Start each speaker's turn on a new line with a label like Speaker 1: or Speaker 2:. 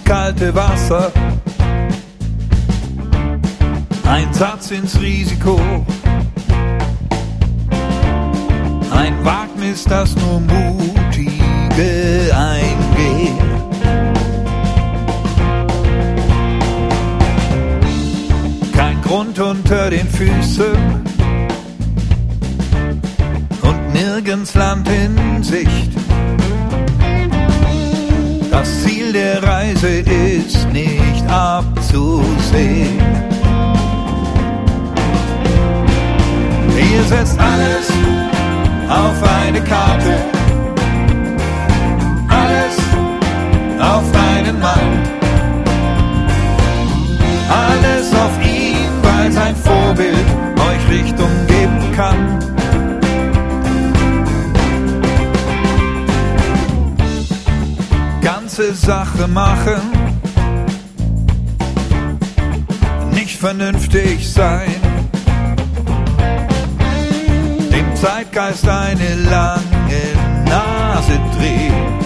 Speaker 1: kalte Wasser, ein Satz ins Risiko, ein Wagnis, das nur Mutige eingehen. Kein Grund unter den Füßen und nirgends Land in Sicht. Das Ziel der Reise ist nicht abzusehen. Ihr setzt alles auf eine Karte, alles auf einen Mann, alles auf ihn, weil sein Vorbild euch Richtung geben kann. Ganze Sache machen, nicht vernünftig sein, dem Zeitgeist eine lange Nase drehen.